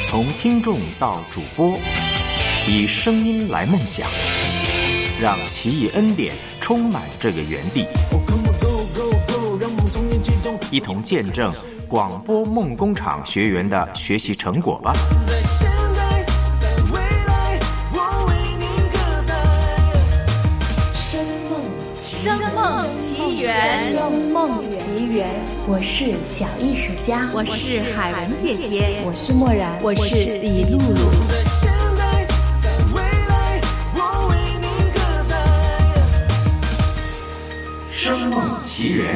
从听众到主播，以声音来梦想，让奇异恩典充满这个园地，一同见证广播梦工厂学员的学习成果吧。 声梦奇缘， 声梦奇缘，我是小艺术家， 我是海文姐姐， 我是默然， 我是李露露。 声梦奇缘。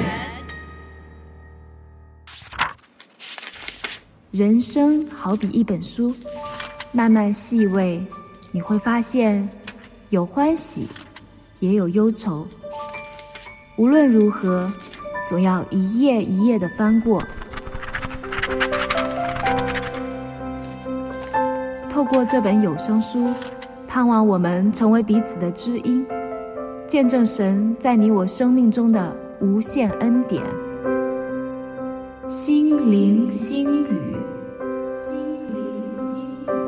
人生好比一本书，慢慢细味，你会发现有欢喜，也有忧愁。无论如何，总要一页一页地翻过。透过这本有声书，盼望我们成为彼此的知音，见证神在你我生命中的无限恩典。心灵心语，心灵心语。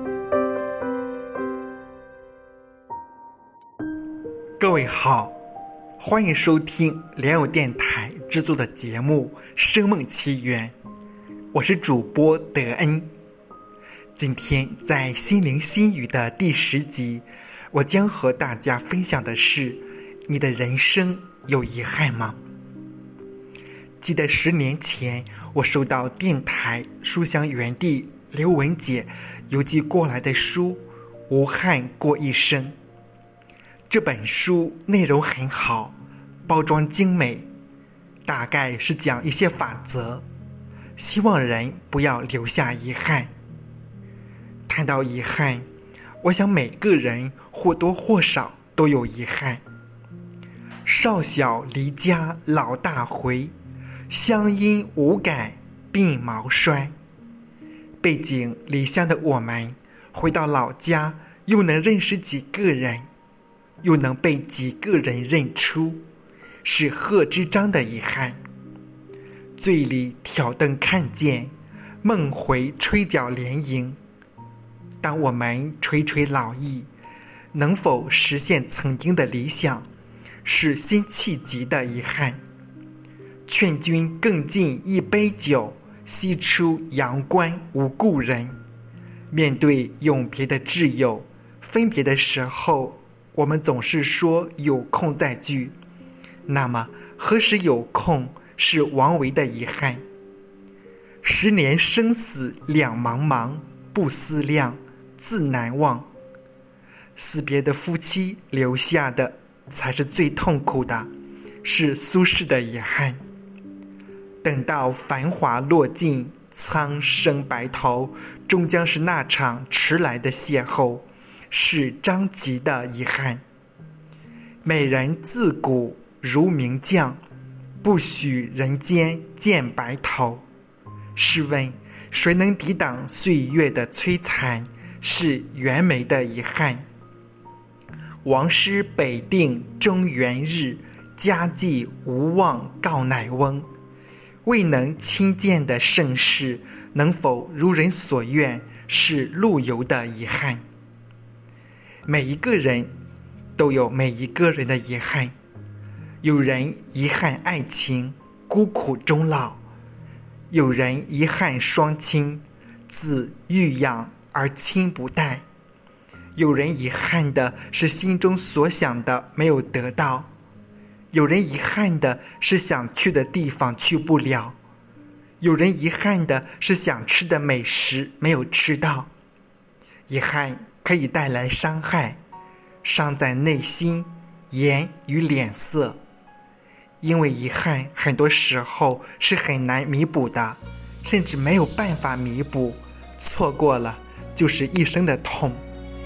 各位好，欢迎收听莲友电台制作的节目《声梦奇缘》，我是主播德恩。今天在心灵心语的第10集，我将和大家分享的是：你的人生有遗憾吗？记得10年前，我收到电台书香园地刘文姐邮寄过来的书《无憾过一生》。这本书内容很好，包装精美，大概是讲一些法则，希望人不要留下遗憾。谈到遗憾，我想每个人或多或少都有遗憾。少小离家老大回，乡音无改鬓毛衰。背井离乡的我们，回到老家又能认识几个人，又能被几个人认出，是贺知章的遗憾。醉里挑灯看见，梦回吹角连营。当我们垂垂老矣，能否实现曾经的理想，是辛弃疾的遗憾。劝君更尽一杯酒，西出阳关无故人。面对永别的挚友，分别的时候，我们总是说有空再聚。那么何时有空，是王维的遗憾。10年生死两茫茫，不思量，自难忘。死别的夫妻留下的才是最痛苦的，是苏轼的遗憾。等到繁华落尽，苍生白头，终将是那场迟来的邂逅，是张籍的遗憾。美人自古如名将，不许人间见白头。试问谁能抵挡岁月的摧残，是袁枚的遗憾。王师北定中原日，家祭无忘告乃翁。未能亲见的盛世，能否如人所愿，是陆游的遗憾。每一个人都有每一个人的遗憾，有人遗憾爱情孤苦终老，有人遗憾双亲子欲养而亲不待，有人遗憾的是心中所想的没有得到，有人遗憾的是想去的地方去不了，有人遗憾的是想吃的美食没有吃到。遗憾可以带来伤害，伤在内心，颜与脸色。因为遗憾很多时候是很难弥补的，甚至没有办法弥补，错过了就是一生的痛。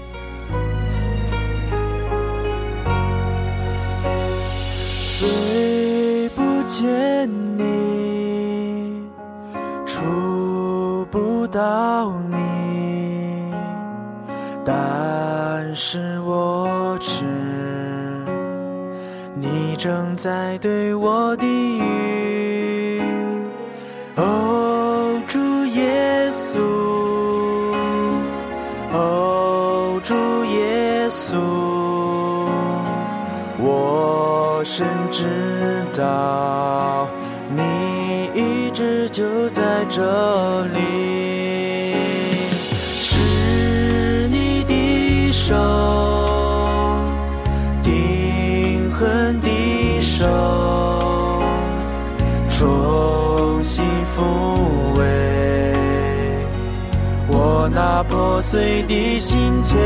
虽不见你，触不到你，但是我知你正在对我低语。哦，主耶稣， 深知道你一直就在这里，是你的手定痕的手，重新抚慰我那破碎的心田，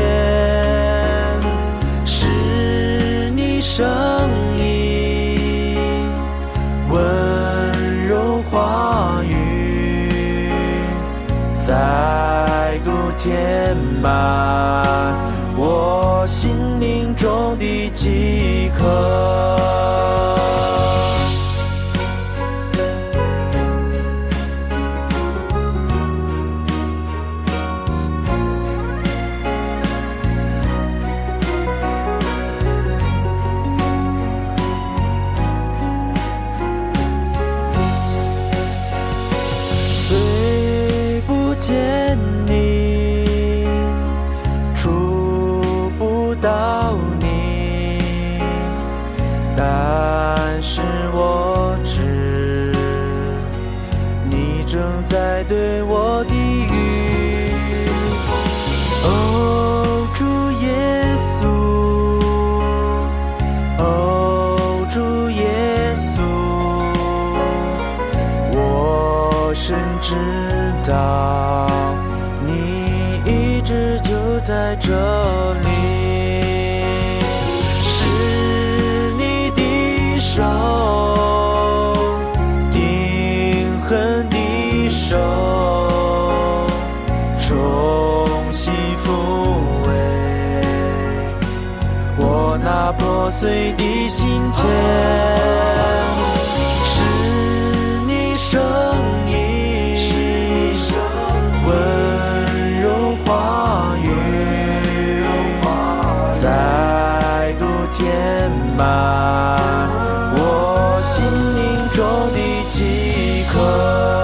是你声音温柔话语再度填满我心灵中的饥渴。虽不见你，触不到你，但是我知你正在对我的语。哦，主耶稣，哦，主耶稣，我深知道你一直就在这里，是你的手定痕的手，重新抚慰我那破碎的心田，是你声音温柔话语再度填满我心灵中的饥渴。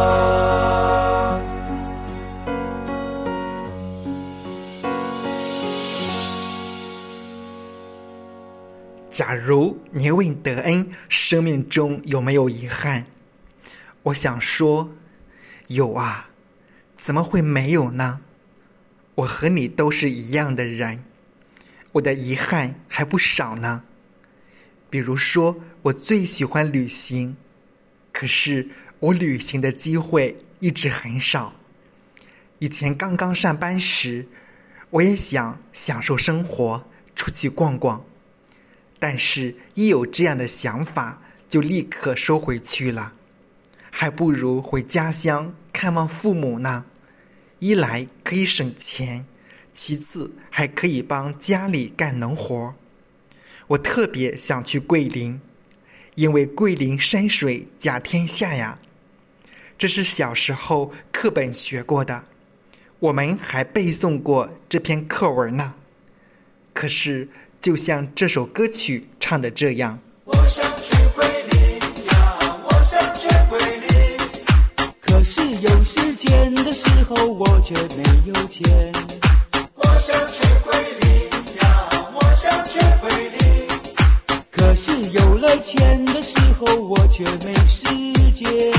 假如你问德恩生命中有没有遗憾，我想说有啊，怎么会没有呢？我和你都是一样的人，我的遗憾还不少呢。比如说我最喜欢旅行，可是我旅行的机会一直很少。以前刚刚上班时，我也想享受生活，出去逛逛，但是一有这样的想法就立刻收回去了，还不如回家乡看望父母呢。一来可以省钱，其次还可以帮家里干农活。我特别想去桂林，因为桂林山水甲天下呀，这是小时候课本学过的，我们还背诵过这篇课文呢。可是就像这首歌曲唱的这样， 我想去桂林呀，我想去桂林，可是有时间的时候我却没有钱。我想去桂林呀，我想去桂林，可是有了钱的时候我却没时间。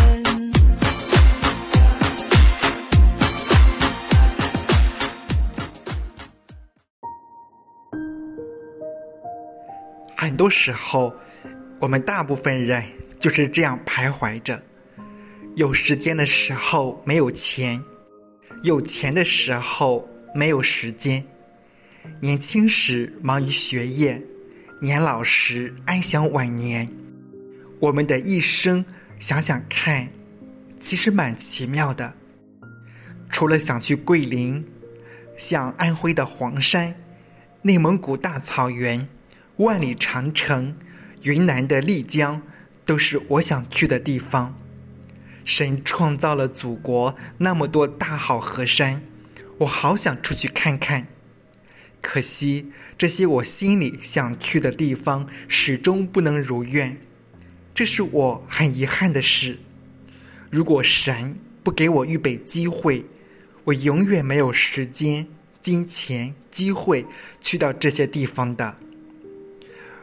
很多时候我们大部分人就是这样徘徊着，有时间的时候没有钱，有钱的时候没有时间。年轻时忙于学业，年老时安享晚年。我们的一生想想看，其实蛮奇妙的。除了想去桂林，像安徽的黄山、内蒙古大草原、万里长城、云南的丽江，都是我想去的地方。神创造了祖国那么多大好河山，我好想出去看看。可惜这些我心里想去的地方始终不能如愿，这是我很遗憾的事。如果神不给我预备机会，我永远没有时间、金钱、机会去到这些地方的。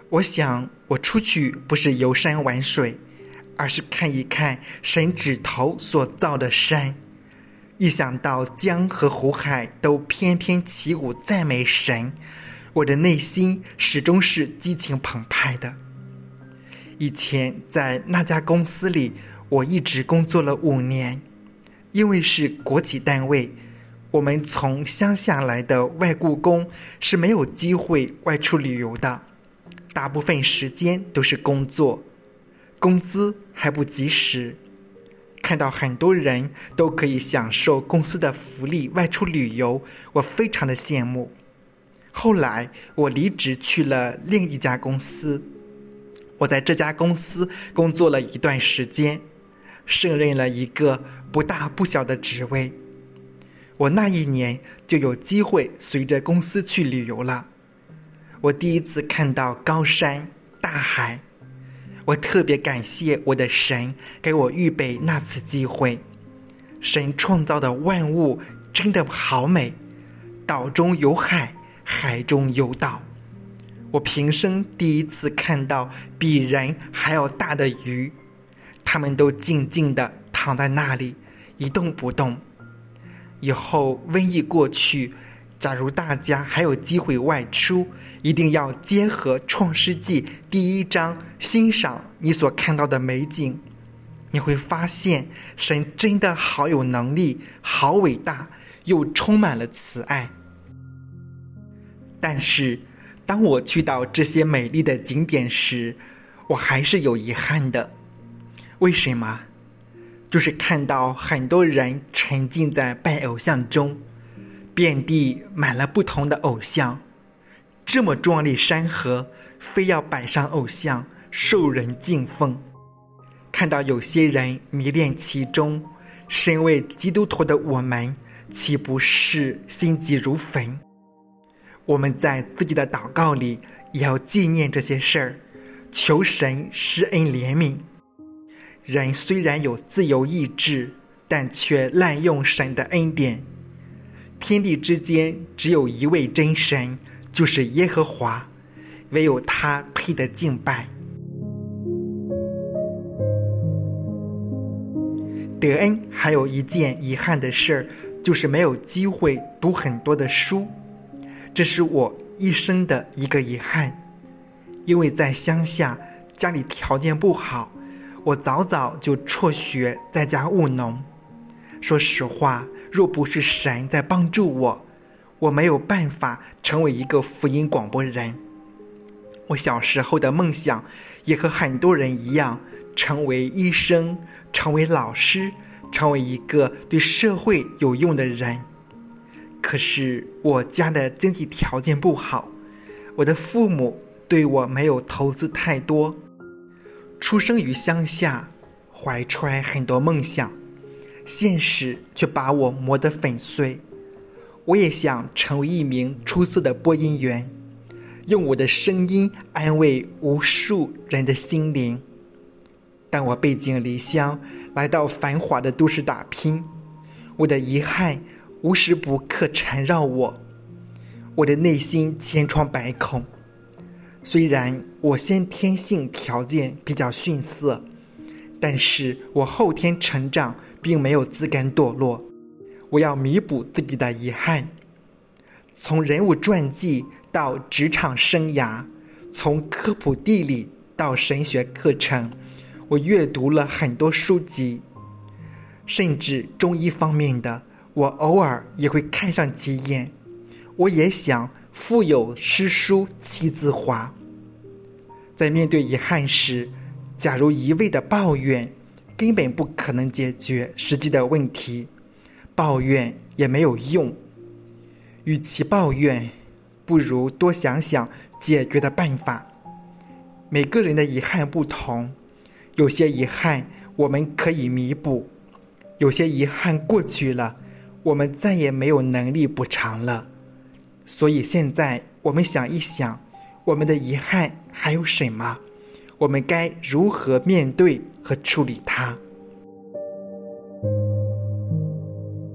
我想我出去不是游山玩水，而是看一看神指头所造的山。一想到江和湖海都翩翩起舞赞美神，我的内心始终是激情澎湃的。以前在那家公司里，我一直工作了5年。因为是国企单位，我们从乡下来的外雇工是没有机会外出旅游的，大部分时间都是工作，工资还不及时。看到很多人都可以享受公司的福利外出旅游，我非常的羡慕。后来我离职去了另一家公司，我在这家公司工作了一段时间，胜任了一个不大不小的职位。我那一年就有机会随着公司去旅游了。我第一次看到高山大海，我特别感谢我的神给我预备那次机会。神创造的万物真的好美，岛中有海，海中有岛。我平生第一次看到比人还要大的鱼，它们都静静地躺在那里一动不动。以后瘟疫过去，假如大家还有机会外出，一定要结合创世纪第1章欣赏你所看到的美景。你会发现神真的好有能力，好伟大，又充满了慈爱。但是当我去到这些美丽的景点时，我还是有遗憾的。为什么？就是看到很多人沉浸在拜偶像中，遍地满了不同的偶像。这么壮丽山河，非要摆上偶像，受人敬奉。看到有些人迷恋其中，身为基督徒的我们，岂不是心急如焚？我们在自己的祷告里也要纪念这些事儿，求神施恩怜悯。人虽然有自由意志，但却滥用神的恩典。天地之间只有一位真神，就是耶和华，唯有他配得敬拜。德恩还有一件遗憾的事儿，就是没有机会读很多的书，这是我一生的一个遗憾。因为在乡下，家里条件不好，我早早就辍学，在家务农。说实话，若不是神在帮助我，我没有办法成为一个福音广播人。我小时候的梦想也和很多人一样，成为医生，成为老师，成为一个对社会有用的人。可是我家的经济条件不好，我的父母对我没有投资太多。出生于乡下，怀揣很多梦想，现实却把我磨得粉碎。我也想成为一名出色的播音员，用我的声音安慰无数人的心灵。但我背井离乡，来到繁华的都市打拼，我的遗憾无时不刻缠绕我，我的内心千疮百孔。虽然我先天性条件比较逊色，但是我后天成长并没有自甘堕落。我要弥补自己的遗憾。从人物传记到职场生涯，从科普地理到神学课程，我阅读了很多书籍，甚至中医方面的，我偶尔也会看上几眼。我也想腹有诗书气自华。在面对遗憾时，假如一味的抱怨，根本不可能解决实际的问题，抱怨也没有用。与其抱怨，不如多想想解决的办法。每个人的遗憾不同，有些遗憾我们可以弥补，有些遗憾过去了，我们再也没有能力补偿了。所以现在我们想一想，我们的遗憾还有什么？我们该如何面对和处理它？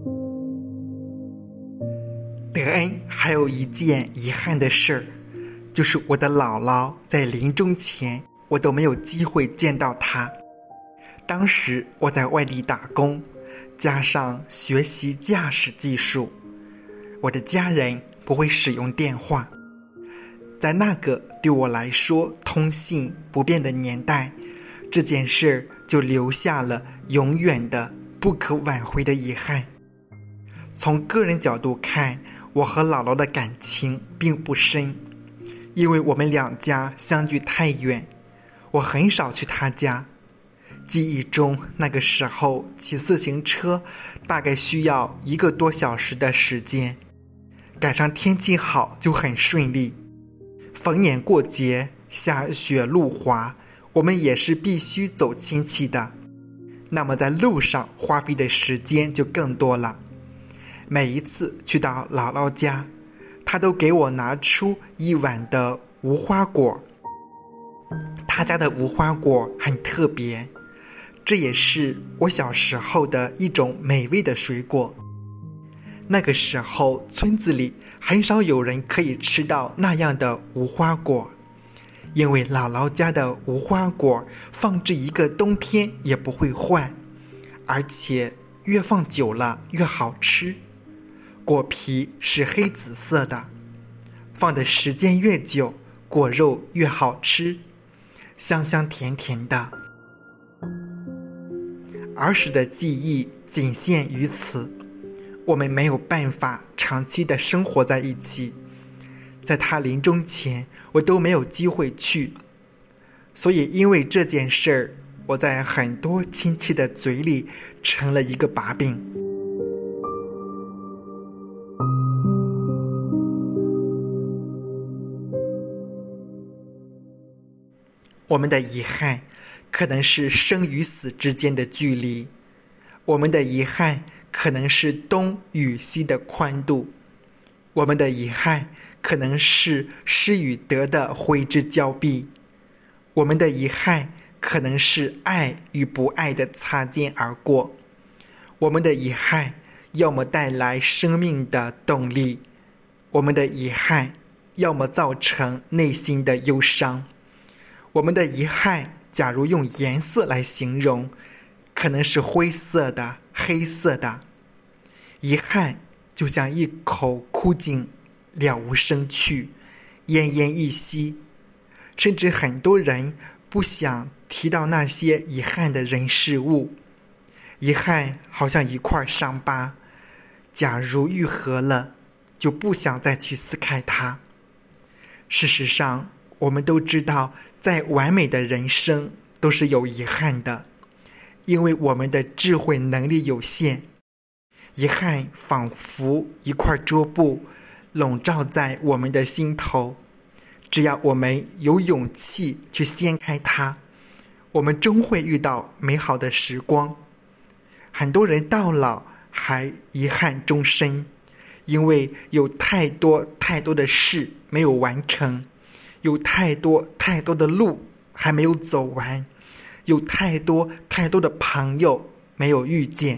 德恩还有一件遗憾的事儿， 就是我的姥姥在临终前，我都没有机会见到她。当时我在外地打工，加上学习驾驶技术，我的家人不会使用电话。在那个对我来说通信不便的年代，这件事就留下了永远的不可挽回的遗憾。从个人角度看，我和姥姥的感情并不深，因为我们两家相距太远，我很少去她家。记忆中那个时候骑自行车大概需要1个多小时的时间，赶上天气好就很顺利。逢年过节下雪路滑，我们也是必须走亲戚的，那么在路上花费的时间就更多了。每一次去到姥姥家，她都给我拿出1碗的无花果。她家的无花果很特别，这也是我小时候的一种美味的水果。那个时候村子里很少有人可以吃到那样的无花果，因为姥姥家的无花果放置1个冬天也不会坏，而且越放久了越好吃。果皮是黑紫色的，放的时间越久，果肉越好吃，香香甜甜的。儿时的记忆仅限于此，我们没有办法长期的生活在一起，在他临终前我都没有机会去，所以因为这件事儿，我在很多亲戚的嘴里成了一个把柄。我们的遗憾可能是生与死之间的距离，我们的遗憾可能是东与西的宽度，我们的遗憾可能是失与得的挥之交臂，我们的遗憾可能是爱与不爱的擦肩而过，我们的遗憾要么带来生命的动力，我们的遗憾要么造成内心的忧伤。我们的遗憾假如用颜色来形容，可能是灰色的、黑色的。遗憾就像一口枯井，了无生趣，奄奄一息，甚至很多人不想提到那些遗憾的人事物。遗憾好像一块伤疤，假如愈合了，就不想再去撕开它。事实上，我们都知道，再完美的人生都是有遗憾的，因为我们的智慧能力有限。遗憾仿佛一块桌布，笼罩在我们的心头，只要我们有勇气去掀开它，我们终会遇到美好的时光。很多人到老还遗憾终身，因为有太多太多的事没有完成，有太多太多的路还没有走完，有太多太多的朋友没有遇见。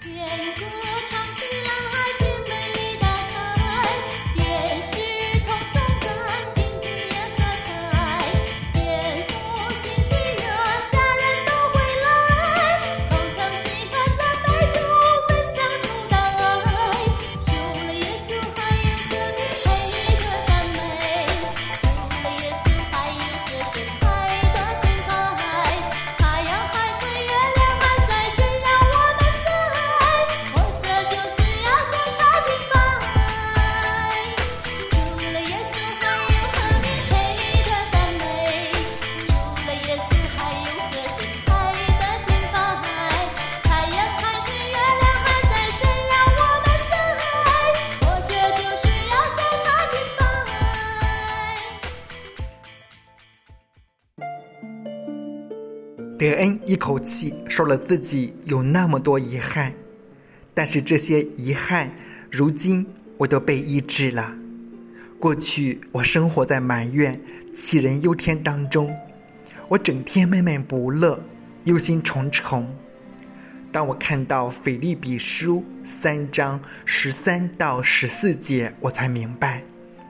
德恩一口气说了自己有那么多遗憾，但是这些遗憾如今我都被医治了。过去我生活在埋怨、杞人忧天当中，我整天闷闷不乐，忧心忡忡。当我看到腓立比书3章13到14节，我才明白，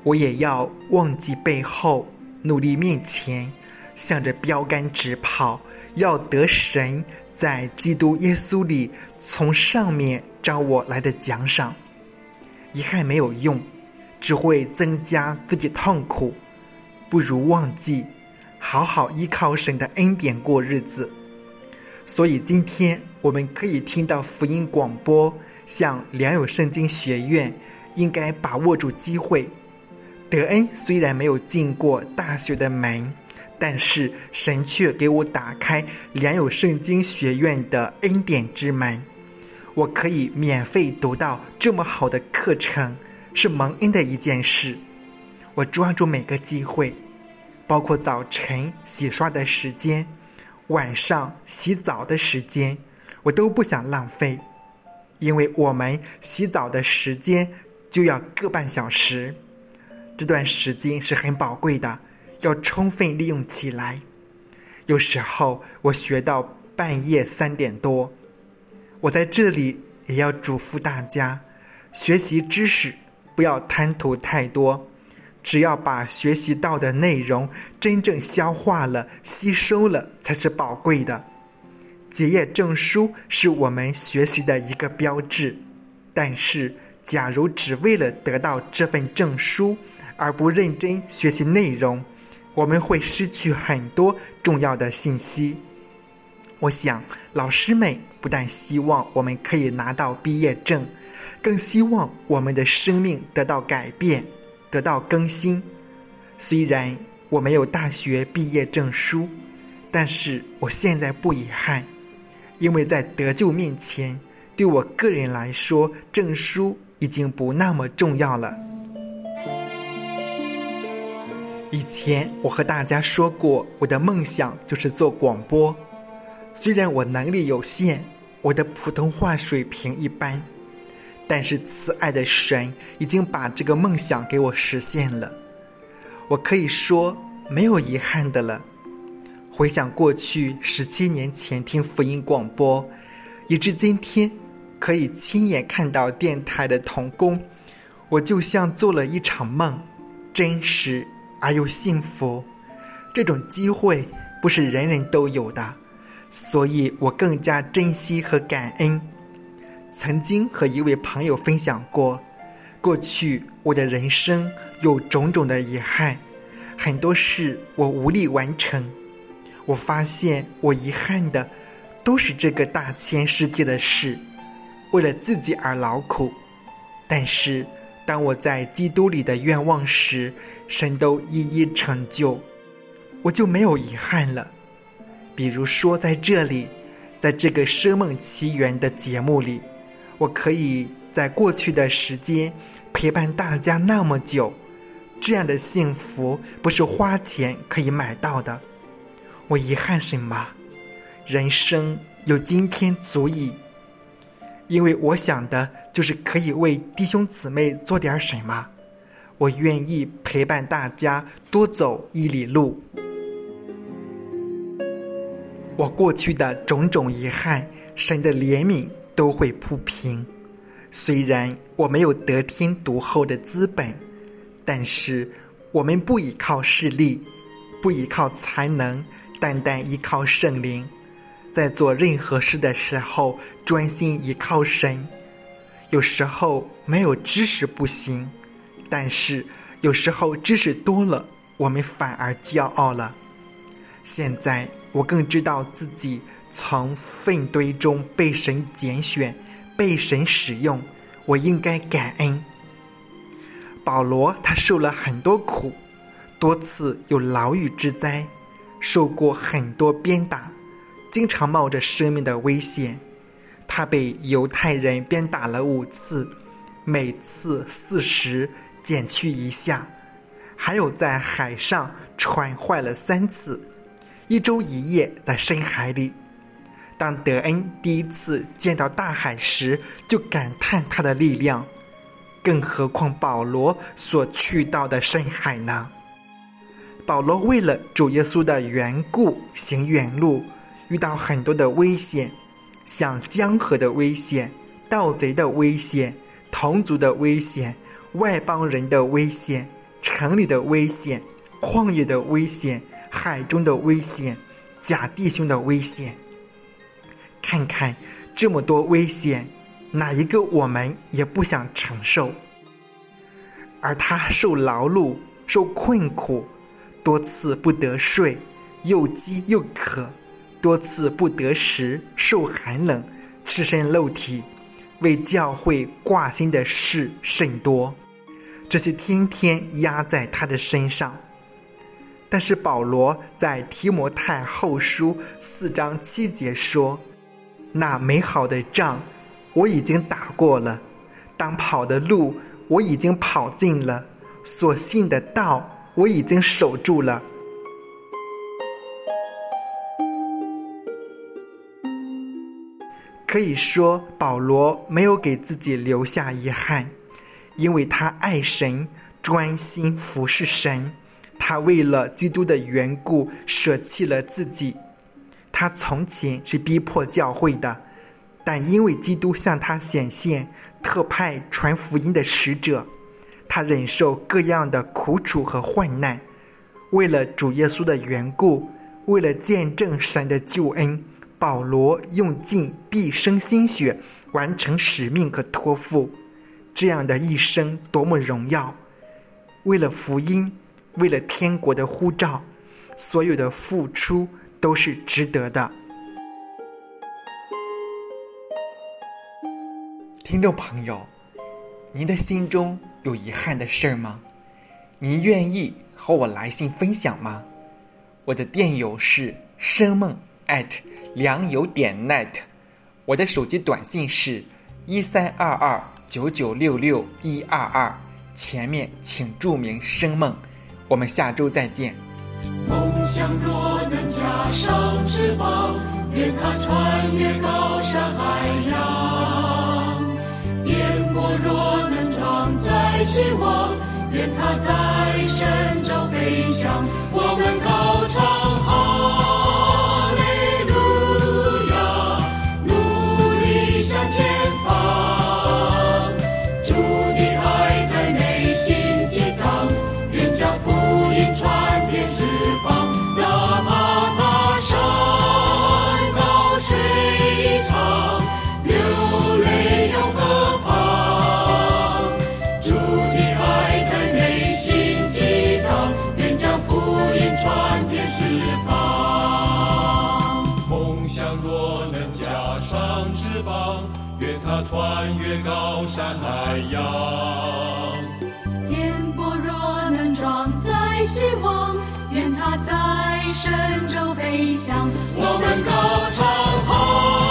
我也要忘记背后，努力面前，向着标杆直跑，要得神在基督耶稣里从上面招我来的奖赏。遗憾没有用，只会增加自己痛苦，不如忘记，好好依靠神的恩典过日子。所以今天我们可以听到福音广播，像良友圣经学院应该把握住机会。德恩虽然没有进过大学的门，但是神却给我打开良友圣经学院的恩典之门，我可以免费读到这么好的课程，是蒙恩的一件事。我抓住每个机会，包括早晨洗刷的时间，晚上洗澡的时间，我都不想浪费，因为我们洗澡的时间就要个半小时，这段时间是很宝贵的，要充分利用起来。有时候我学到半夜3点多，我在这里也要嘱咐大家，学习知识不要贪图太多，只要把学习到的内容真正消化了、吸收了，才是宝贵的。结业证书是我们学习的一个标志，但是假如只为了得到这份证书而不认真学习内容，我们会失去很多重要的信息。我想老师们不但希望我们可以拿到毕业证，更希望我们的生命得到改变，得到更新。虽然我没有大学毕业证书，但是我现在不遗憾，因为在得救面前，对我个人来说，证书已经不那么重要了。以前我和大家说过，我的梦想就是做广播。虽然我能力有限，我的普通话水平一般，但是慈爱的神已经把这个梦想给我实现了。我可以说没有遗憾的了。回想过去17年前听福音广播，以至今天可以亲眼看到电台的同工，我就像做了一场梦，真实而又幸福。这种机会不是人人都有的，所以我更加珍惜和感恩。曾经和一位朋友分享过，过去我的人生有种种的遗憾，很多事我无力完成。我发现我遗憾的都是这个大千世界的事，为了自己而劳苦。但是当我在基督里的愿望时，神都一一成就，我就没有遗憾了。比如说在这里，在这个生梦奇缘的节目里，我可以在过去的时间陪伴大家那么久，这样的幸福不是花钱可以买到的。我遗憾什么？人生有今天足矣。因为我想的就是可以为弟兄姊妹做点什么，我愿意陪伴大家多走1里路。我过去的种种遗憾，神的怜悯都会铺平。虽然我没有得天独厚的资本，但是我们不依靠势力，不依靠才能，单单依靠圣灵。在做任何事的时候，专心依靠神。有时候没有知识不行，但是有时候知识多了，我们反而骄傲了。现在我更知道自己从粪堆中被神拣选，被神使用，我应该感恩。保罗他受了很多苦，多次有牢狱之灾，受过很多鞭打，经常冒着生命的危险。他被犹太人鞭打了5次，每次40，减去1下。还有在海上船坏了3次，1周1夜在深海里。当德恩第一次见到大海时，就感叹他的力量，更何况保罗所去到的深海呢？保罗为了主耶稣的缘故行远路，遇到很多的危险，像江河的危险、盗贼的危险、同族的危险、外邦人的危险、 城里的危险，旷野的危险，海中的危险，假弟兄的危险。看看这么多危险，哪一个我们也不想承受？而他受劳碌，受困苦，多次不得睡，又饥又渴，多次不得食，受寒冷，赤身露体，为教会挂心的事甚多，这些天天压在他的身上。但是保罗在提摩太后书4章7节说，那美好的仗我已经打过了，当跑的路我已经跑尽了，所信的道我已经守住了。可以说保罗没有给自己留下遗憾，因为他爱神，专心服侍神，他为了基督的缘故舍弃了自己。他从前是逼迫教会的，但因为基督向他显现，特派传福音的使者，他忍受各样的苦楚和患难，为了主耶稣的缘故，为了见证神的救恩，保罗用尽毕生心血完成使命和托付。这样的一生多么荣耀！为了福音，为了天国的呼召，所有的付出都是值得的。听众朋友，您的心中有遗憾的事吗？您愿意和我来信分享吗？我的电邮是生梦@良友.net， 我的手机短信是13229966-122，前面请注明生梦。我们下周再见。 梦想若能加上翅膀，愿它穿越高山海洋；颠簸若能装载希望，愿它在神州飞翔。我们高唱哈利路亚，努力向前方，主的爱在内心激荡，愿将福音传遍四方。哪怕他山高水长，流泪又何妨？主的爱在内心激荡，愿将福音传遍四方。梦想若能加上翅膀，愿它穿越高山海洋。颠簸若能装载希望，愿它在神州飞翔。我们高唱好